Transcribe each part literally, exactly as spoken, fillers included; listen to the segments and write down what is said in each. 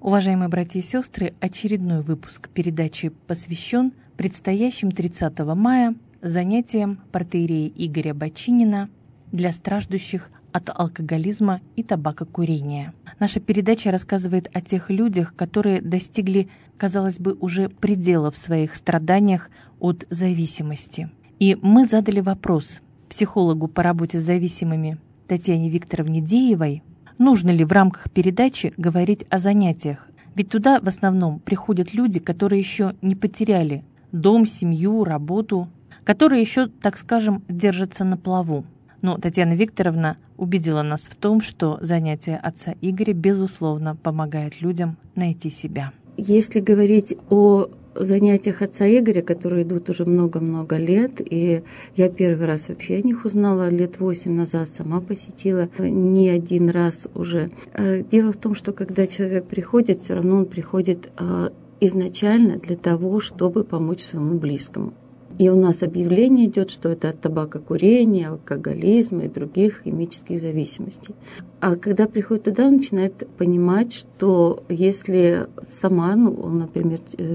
Уважаемые братья и сестры, очередной выпуск передачи посвящен предстоящим тридцатого мая занятиям протоиерея Игоря Бочинина для страждущих от алкоголизма и табакокурения. Наша передача рассказывает о тех людях, которые достигли, казалось бы, уже предела в своих страданиях от зависимости. И мы задали вопрос психологу по работе с зависимыми Татьяне Викторовне Деевой, нужно ли в рамках передачи говорить о занятиях. Ведь туда в основном приходят люди, которые еще не потеряли дом, семью, работу, которые еще, так скажем, держатся на плаву. Но Татьяна Викторовна убедила нас в том, что занятие отца Игоря, безусловно, помогает людям найти себя. Если говорить о занятиях отца Игоря, которые идут уже много-много лет, и я первый раз вообще о них узнала лет восемь назад, сама посетила не один раз уже. Дело в том, что когда человек приходит, все равно он приходит изначально для того, чтобы помочь своему близкому. И у нас объявление идет, что это от табакокурения, алкоголизма и других химических зависимостей. А когда приходит туда, он начинает понимать, что если сама, ну, например,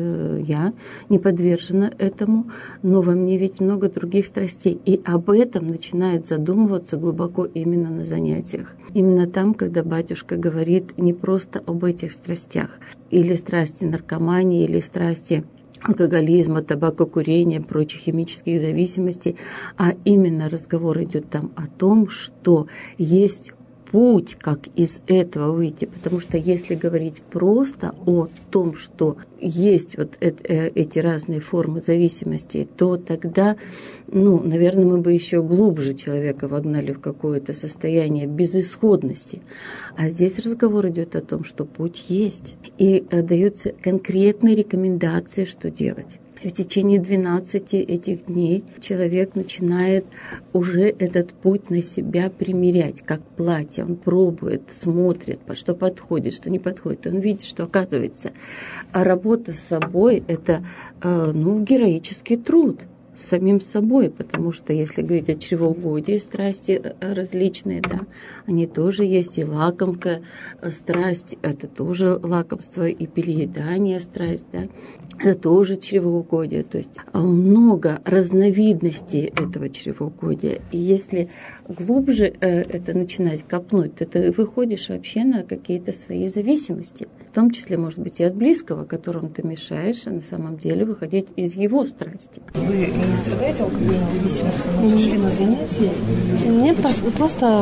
я не подвержена этому, но во мне ведь много других страстей. И об этом начинает задумываться глубоко именно на занятиях. Именно там, когда батюшка говорит не просто об этих страстях, или страсти наркомании, или страсти алкоголизма, табакокурения, прочих химических зависимостей, а именно разговор идет там о том, что есть путь, как из этого выйти. Потому что если говорить просто о том, что есть вот эти разные формы зависимости, то тогда, ну, наверное, мы бы еще глубже человека вогнали в какое-то состояние безысходности. А здесь разговор идет о том, что путь есть. И даются конкретные рекомендации, что делать. В течение двенадцати этих дней человек начинает уже этот путь на себя примерять, как платье. Он пробует, смотрит, что подходит, что не подходит. Он видит, что, оказывается, работа с собой – это ну, героический труд с самим собой, потому что если говорить о чревоугодии, страсти различные, да, они тоже есть, и лакомка, страсть, это тоже лакомство, и переедание, страсть, да, это тоже чревоугодие, то есть много разновидностей этого чревоугодия, и если глубже это начинать копнуть, то ты выходишь вообще на какие-то свои зависимости, в том числе, может быть, и от близкого, которому ты мешаешь, а на самом деле выходить из его страсти. Вы не страдаете алкогольной зависимостью, но пришли на занятия? Мне просто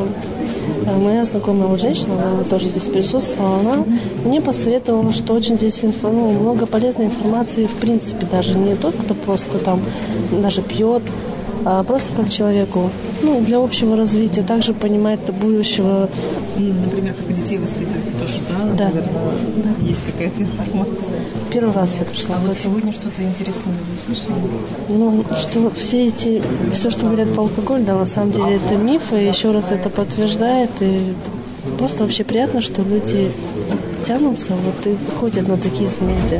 моя знакомая вот женщина, она тоже здесь присутствовала, она мне посоветовала, что очень здесь инфо, ну, много полезной информации, в принципе, даже не тот, кто просто там даже пьет, а просто как человеку, ну, для общего развития, также понимать будущего. Например, как детей воспитывать, тоже, да, да. Наверное, да. Есть какая-то информация. Первый раз я пришла. А вот сегодня что-то интересное вы услышали? Ну, что все эти, все, что говорят по алкоголю, да, на самом деле это миф, и еще раз это подтверждает, и просто вообще приятно, что люди тянутся, вот, и ходят на такие занятия.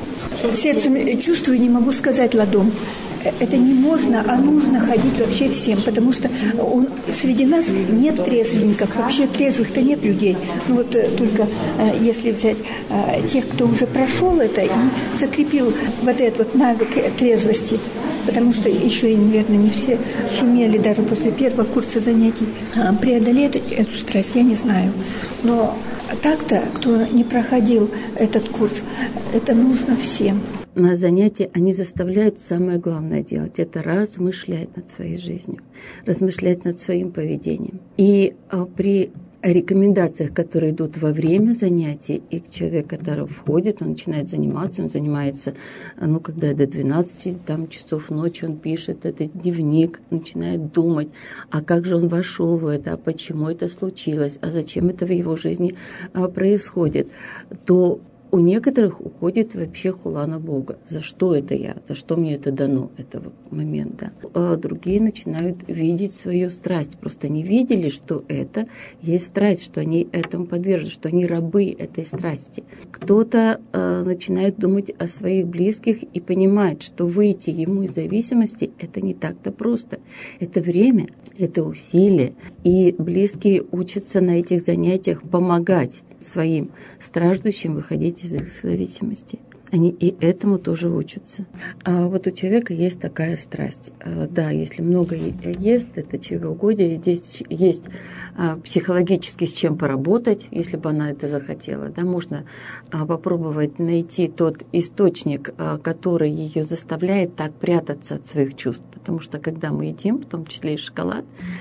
Сердцем чувствую, не могу сказать ладом. Это не можно, а нужно ходить вообще всем, потому что он, среди нас нет трезвенников, вообще трезвых-то нет людей. Ну вот только если взять тех, кто уже прошел это и закрепил вот этот вот навык трезвости, потому что еще, наверное, не все сумели даже после первого курса занятий преодолеть эту страсть, я не знаю. Но так-то, кто не проходил этот курс, это нужно всем. На занятия они заставляют самое главное делать – это размышлять над своей жизнью, размышлять над своим поведением. И при рекомендациях, которые идут во время занятий, и человек, который входит, он начинает заниматься, он занимается, ну, когда до двенадцати там, часов ночи, он пишет этот дневник, начинает думать, а как же он вошел в это, а почему это случилось, а зачем это в его жизни а, происходит, то у некоторых уходит вообще хула на Бога. За что это я? За что мне это дано? Это вот момент, да. А другие начинают видеть свою страсть. Просто не видели, что это есть страсть, что они этому подвержены, что они рабы этой страсти. Кто-то э, начинает думать о своих близких и понимает, что выйти ему из зависимости – это не так-то просто. Это время, это усилие. И близкие учатся на этих занятиях помогать своим страждущим выходить из их зависимости. Они и этому тоже учатся. А вот у человека есть такая страсть. Да, если много ест, это чревоугодие. Здесь есть психологически с чем поработать, если бы она это захотела. Да, можно попробовать найти тот источник, который ее заставляет так прятаться от своих чувств. Потому что когда мы едим, в том числе и шоколад,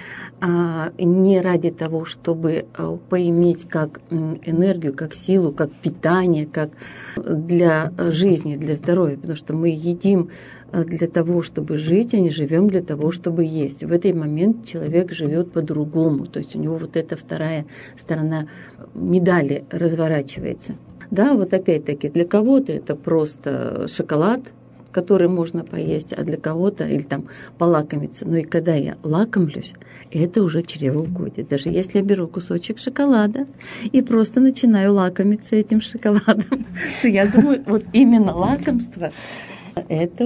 не ради того, чтобы поиметь как энергию, как силу, как питание, как для жизни, для здоровья, потому что мы едим для того, чтобы жить, а не живем для того, чтобы есть. В этот момент человек живет по-другому, то есть у него вот эта вторая сторона медали разворачивается. Да, вот опять-таки для кого-то это просто шоколад, который можно поесть, а для кого-то или там полакомиться. Но и когда я лакомлюсь, это уже чревоугодие. Даже если я беру кусочек шоколада и просто начинаю лакомиться этим шоколадом, то я думаю, вот именно лакомство это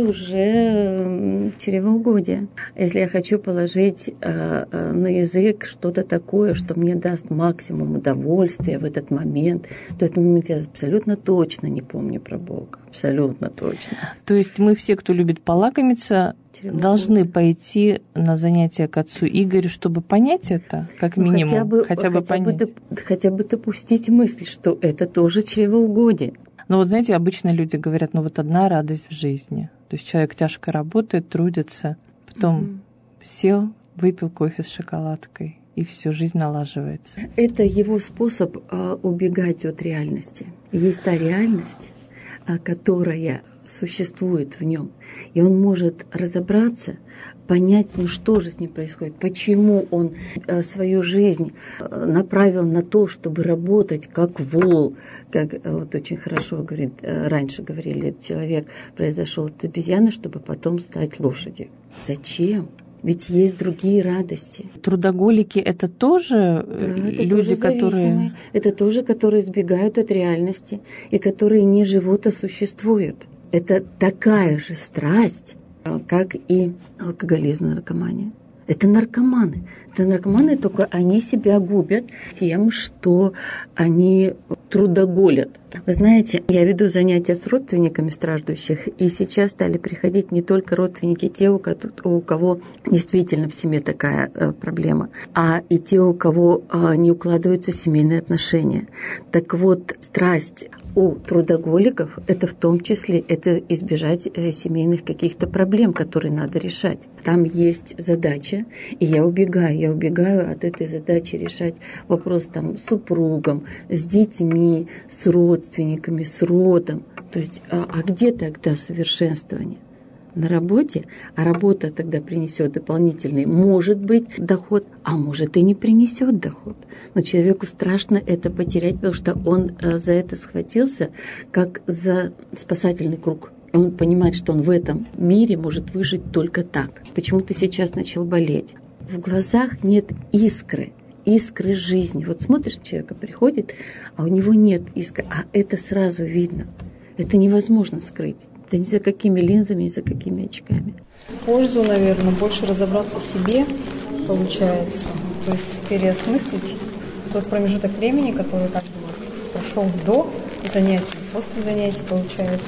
уже чревоугодие. Если я хочу положить э, э, на язык что-то такое, что мне даст максимум удовольствия в этот момент, то в этот момент я абсолютно точно не помню про Бога. Абсолютно точно. То есть мы все, кто любит полакомиться, должны пойти на занятия к отцу Игорю, чтобы понять это, как минимум, ну, хотя бы, хотя бы хотя понять. Бы, хотя бы допустить мысль, что это тоже чревоугодие. Ну вот знаете, обычно люди говорят, ну вот одна радость в жизни. То есть человек тяжко работает, трудится, потом mm-hmm. сел, выпил кофе с шоколадкой, и все, жизнь налаживается. Это его способ а, убегать от реальности. Есть та реальность, а, которая существует в нем, и он может разобраться, понять, ну что же с ним происходит, почему он э, свою жизнь э, направил на то, чтобы работать как вол, как э, вот очень хорошо говорит, э, раньше говорили, человек произошел от обезьяны, чтобы потом стать лошадью. Зачем? Ведь есть другие радости. Трудоголики — это тоже да, это люди, тоже которые... Это тоже, которые избегают от реальности и которые не живут, а существуют. Это такая же страсть, как и алкоголизм и наркомания. Это наркоманы. Это наркоманы, только они себя губят тем, что они трудоголят. Вы знаете, я веду занятия с родственниками страждущих, и сейчас стали приходить не только родственники, те, у кого действительно в семье такая э, проблема, а и те, у кого э, не укладываются семейные отношения. Так вот, страсть у трудоголиков – это в том числе это избежать э, семейных каких-то проблем, которые надо решать. Там есть задача, и я убегаю. Я убегаю от этой задачи решать вопрос там, с супругом, с детьми, с родственниками, с родом. То есть, а, а где тогда совершенствование? На работе, а работа тогда принесет дополнительный, может быть, доход, а может и не принесет доход. Но человеку страшно это потерять, потому что он за это схватился, как за спасательный круг. Он понимает, что он в этом мире может выжить только так. Почему ты сейчас начал болеть? В глазах нет искры, искры жизни. Вот смотришь, человека приходит, а у него нет искры, а это сразу видно. Это невозможно скрыть. Да ни за какими линзами, ни за какими очками. Пользу, наверное, больше разобраться в себе получается. То есть переосмыслить тот промежуток времени, который как бы вот прошел до занятий, после занятий получается.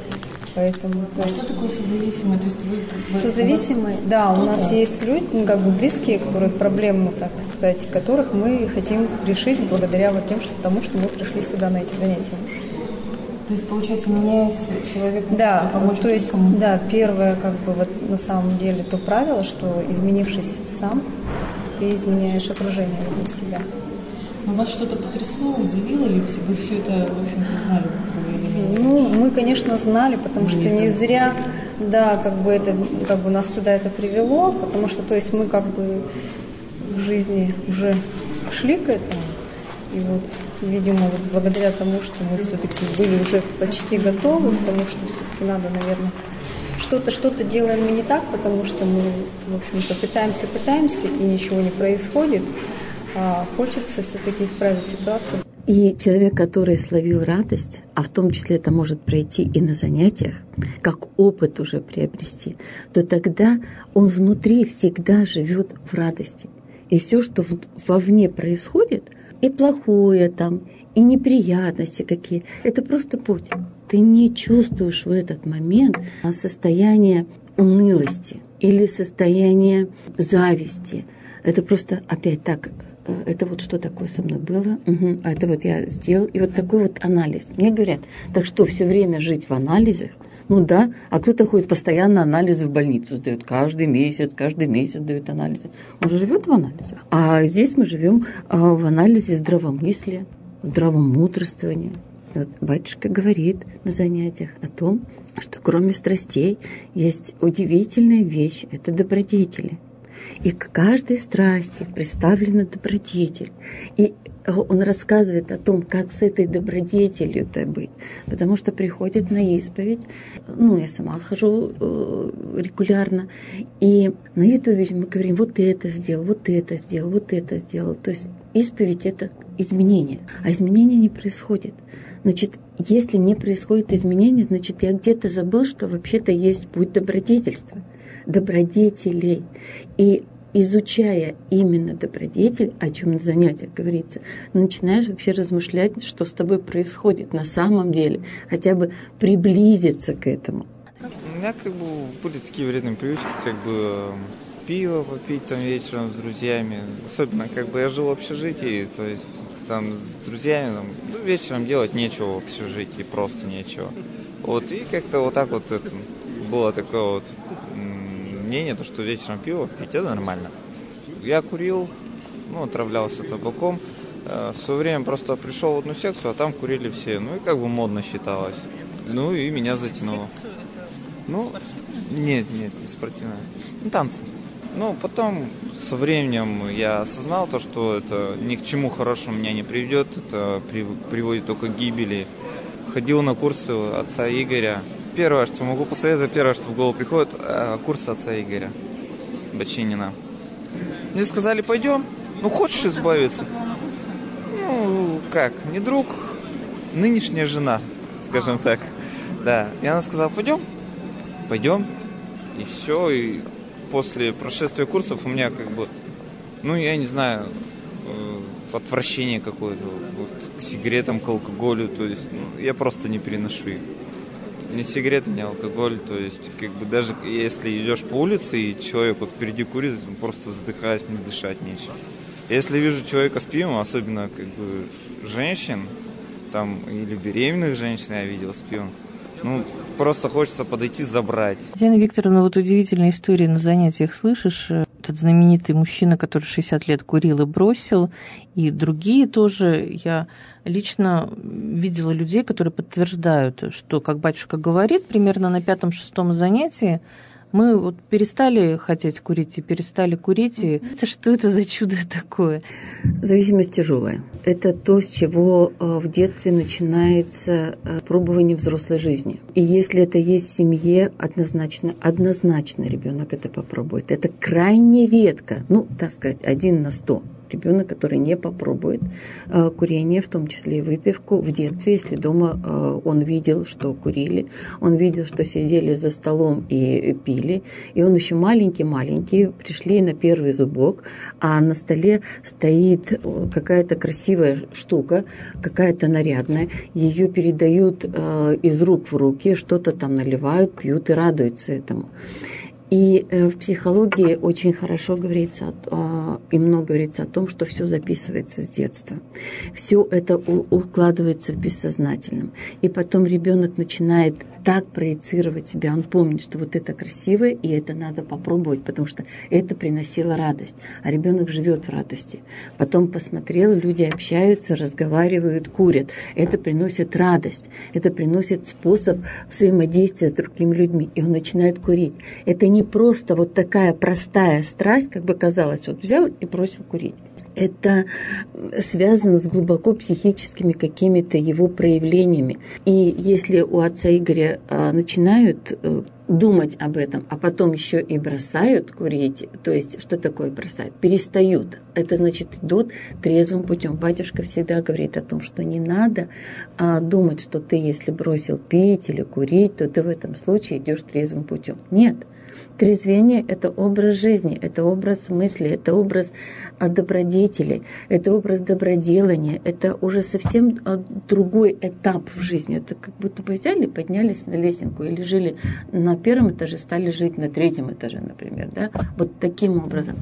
Поэтому, а есть... что такое созависимые? То есть вы... Созависимые, да, у нас есть люди, ну, как бы близкие, которые проблемы, так сказать, которых мы хотим решить благодаря вот тем, что, тому, что мы пришли сюда на эти занятия. То есть, получается, меняясь, человек может да, помочь то есть, кому-то? Да, первое, как бы, вот на самом деле, то правило, что изменившись сам, ты изменяешь окружение вокруг себя. Но вас что-то потрясло, удивило, или вы все это, в общем-то, знали? Ну, мы, конечно, знали, потому что не зря, да, как бы это, как бы нас сюда это привело, потому что, то есть, мы как бы в жизни уже шли к этому. И вот, видимо, вот благодаря тому, что мы все-таки были уже почти готовы к тому, что все-таки надо, наверное, что-то, что-то делаем мы не так, потому что мы, в общем-то, пытаемся, пытаемся, и ничего не происходит. А хочется все-таки исправить ситуацию. И человек, который словил радость, а в том числе это может пройти и на занятиях, как опыт уже приобрести, то тогда он внутри всегда живет в радости. И все, что вовне происходит, и плохое там, и неприятности какие. Это просто путь. Ты не чувствуешь в этот момент состояние унылости или состояние зависти. Это просто опять так, это вот что такое со мной было, угу, а это вот я сделал. И вот такой вот анализ. Мне говорят, так что все время жить в анализах? Ну да, а кто-то ходит постоянно анализы в больницу, сдает каждый месяц, каждый месяц дают анализы. Он же живет в анализах. А здесь мы живем в анализе здравомыслия, здравомудрствования. Вот батюшка говорит на занятиях о том, что кроме страстей есть удивительная вещь – это добродетели. И к каждой страсти представлена добродетель. И он рассказывает о том, как с этой добродетелью-то быть. Потому что приходит на исповедь, ну, я сама хожу э, регулярно, и на исповедь мы говорим, вот ты это сделал, вот ты это сделал, вот ты это сделал. То есть исповедь – это изменение, а изменения не происходит. Значит, если не происходит изменения, значит, я где-то забыл, что вообще-то есть путь добродетельства, добродетелей. И изучая именно добродетель, о чем на занятиях говорится, начинаешь вообще размышлять, что с тобой происходит на самом деле, хотя бы приблизиться к этому. У меня как бы были такие вредные привычки, как бы пиво попить там вечером с друзьями. Особенно как бы я жил в общежитии, то есть там с друзьями там, ну, вечером делать нечего в общежитии, просто нечего. Вот и как-то вот так вот это было такое вот мнение, то, что вечером пиво пить, это нормально. Я курил, ну, отравлялся табаком. В свое время просто пришел в одну секцию, а там курили все. Ну и как бы модно считалось. Ну и меня затянуло. Ну, нет, нет, не спортивная. Не танцы. Ну, потом со временем я осознал то, что это ни к чему хорошему меня не приведет. Это приводит только к гибели. Ходил на курсы отца Игоря. Первое, что могу посоветовать, первое, что в голову приходит, курсы отца Игоря Бочинина. Мне сказали, пойдем. Ну, хочешь избавиться? Ну, как, не друг, нынешняя жена, скажем так. Да, и она сказала, пойдем? Пойдем. И все, и после прошествия курсов у меня как бы, ну, я не знаю, отвращение какое-то вот, к сигаретам, к алкоголю, то есть ну, я просто не переношу их. Ни сигареты, ни алкоголь, то есть как бы даже если идешь по улице и человек вот впереди курит, просто задыхаясь, мне дышать нечем. Если вижу человека с пивом, особенно как бы женщин, там или беременных женщин я видел с пивом, ну просто хочется подойти забрать. Татьяна Викторовна, вот удивительная история на занятиях слышишь. Этот знаменитый мужчина, который шестьдесят лет курил и бросил, и другие тоже. Я лично видела людей, которые подтверждают, что, как батюшка говорит, примерно на пятом-шестом занятии мы вот перестали хотеть курить и перестали курить. И что это за чудо такое? Зависимость тяжелая. Это то, с чего в детстве начинается пробование взрослой жизни. И если это есть в семье, однозначно, однозначно ребенок это попробует. Это крайне редко, ну, так сказать, один на сто. Ребенок, который не попробует э, курение, в том числе и выпивку, в детстве, если дома э, он видел, что курили, он видел, что сидели за столом и пили, и он еще маленький-маленький, пришли на первый зубок, а на столе стоит какая-то красивая штука, какая-то нарядная, ее передают э, из рук в руки, что-то там наливают, пьют и радуются этому. И в психологии очень хорошо говорится и много говорится о том, что все записывается с детства. Все это укладывается в бессознательном. И потом ребенок начинает так проецировать себя. Он помнит, что вот это красиво, и это надо попробовать, потому что это приносило радость. А ребенок живет в радости. Потом посмотрел, люди общаются, разговаривают, курят. Это приносит радость. Это приносит способ взаимодействия с другими людьми. И он начинает курить. Это не просто вот такая простая страсть, как бы казалось, вот взял и бросил курить. Это связано с глубоко психическими какими-то его проявлениями. И если у отца Игоря начинают думать об этом, а потом еще и бросают курить, то есть что такое бросают? Перестают. Это значит идут трезвым путем. Батюшка всегда говорит о том, что не надо а, думать, что ты, если бросил пить или курить, то ты в этом случае идешь трезвым путем. Нет. Трезвение – это образ жизни, это образ мысли, это образ добродетели, это образ доброделания, это уже совсем другой этап в жизни. Это как будто бы взяли, поднялись на лесенку или жили на первом этаже, стали жить на третьем этаже, например. Да? Вот таким образом.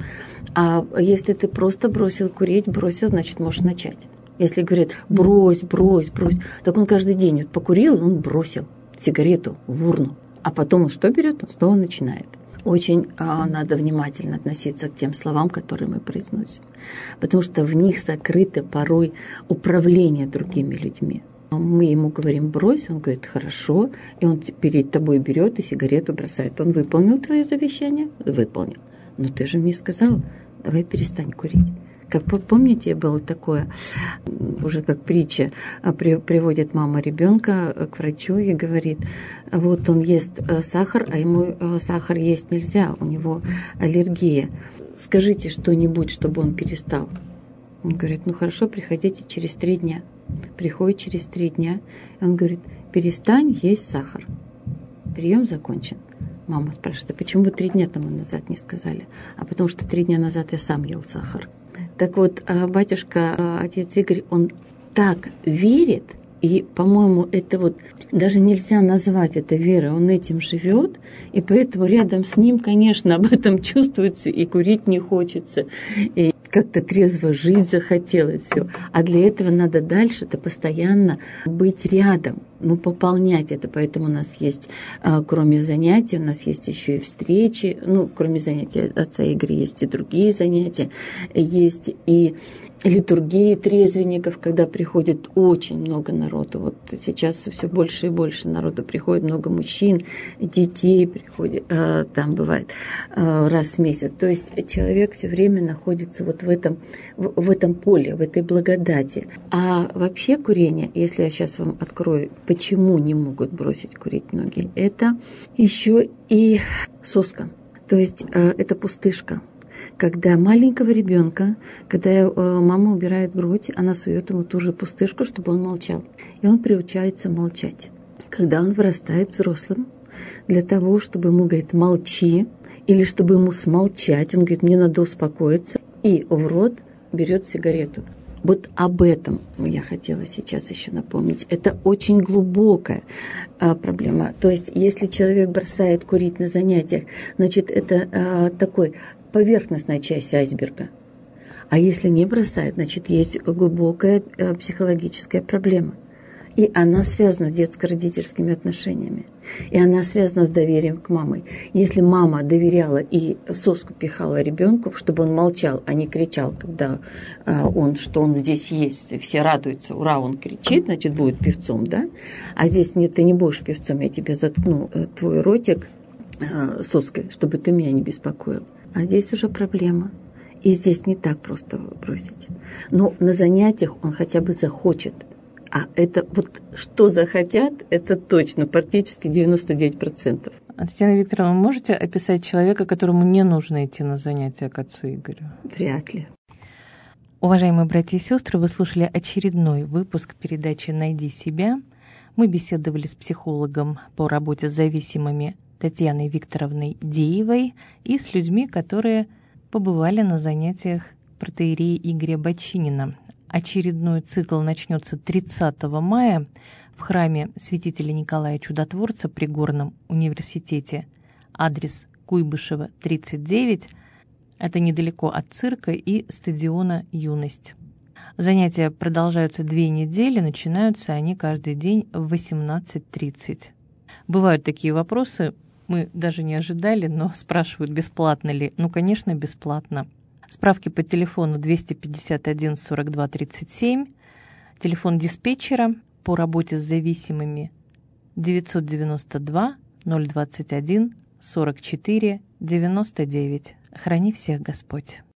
А если ты просто бросил курить, бросил, значит, можешь начать. Если говорит брось, брось, брось, так он каждый день вот покурил, и он бросил сигарету в урну. А потом он что берет? Он снова начинает. Очень а, надо внимательно относиться к тем словам, которые мы произносим. Потому что в них сокрыто порой управление другими людьми. Мы ему говорим брось, он говорит хорошо, и он перед тобой берет и сигарету бросает. Он выполнил твое завещание? Выполнил. Но ты же мне сказал, давай перестань курить. Как помните, было такое, уже как притча, при, приводит мама ребенка к врачу и говорит, вот он ест сахар, а ему сахар есть нельзя, у него аллергия. Скажите что-нибудь, чтобы он перестал. Он говорит, ну хорошо, приходите через три дня. Приходит через три дня, и он говорит, перестань есть сахар. Прием закончен. Мама спрашивает, а почему вы три дня тому назад не сказали? А потому что три дня назад я сам ел сахар. Так вот, батюшка, отец Игорь, он так верит, и, по-моему, это вот даже нельзя назвать это верой, он этим живет, и поэтому рядом с ним, конечно, об этом чувствуется, и курить не хочется, и как-то трезво жить захотелось все. А для этого надо дальше-то постоянно быть рядом, ну, пополнять это. Поэтому у нас есть, кроме занятий, у нас есть еще и встречи. Ну, кроме занятий отца Игоря есть и другие занятия. Есть и литургии трезвенников, когда приходит очень много народу. Вот сейчас все больше и больше народу приходит, много мужчин, детей приходит, там бывает раз в месяц. То есть человек все время находится вот в этом, в, в этом поле, в этой благодати. А вообще курение, если я сейчас вам открою, почему не могут бросить курить многие, это еще и соска. То есть это пустышка. Когда маленького ребенка, когда мама убирает грудь, она сует ему ту же пустышку, чтобы он молчал. И он приучается молчать. Когда он вырастает взрослым, для того, чтобы ему говорит «молчи», или чтобы ему смолчать, он говорит «мне надо успокоиться», и в рот берет сигарету. Вот об этом я хотела сейчас еще напомнить. Это очень глубокая а, проблема. То есть, если человек бросает курить на занятиях, значит, это а, такой поверхностная часть айсберга. А если не бросает, значит, есть глубокая а, психологическая проблема. И она связана с детско-родительскими отношениями. И она связана с доверием к маме. Если мама доверяла и соску пихала ребенку, чтобы он молчал, а не кричал, когда а, он, что он здесь есть, все радуются, ура, он кричит, значит, будет певцом, да? А здесь нет, ты не будешь певцом, я тебе заткну твой ротик а, соской, чтобы ты меня не беспокоил. А здесь уже проблема. И здесь не так просто бросить. Но на занятиях он хотя бы захочет. А это вот что захотят, это точно, практически девяносто девять процентов. Татьяна Викторовна, вы можете описать человека, которому не нужно идти на занятия к отцу Игорю? Вряд ли. Уважаемые братья и сестры, вы слушали очередной выпуск передачи «Найди себя». Мы беседовали с психологом по работе с зависимыми Татьяной Викторовной Деевой и с людьми, которые побывали на занятиях протоиерея Игоря Бочинина. Очередной цикл начнется тридцатого мая в храме святителя Николая Чудотворца при Горном университете. Адрес Куйбышева, тридцать девять. Это недалеко от цирка и стадиона «Юность». Занятия продолжаются две недели, начинаются они каждый день в восемнадцать тридцать. Бывают такие вопросы, мы даже не ожидали, но спрашивают, бесплатно ли. Ну, конечно, бесплатно. Справки по телефону двести пятьдесят один сорок два тридцать семь, телефон диспетчера по работе с зависимыми девятьсот девяносто два ноль двадцать один сорок четыре девяносто девять. Храни всех Господь.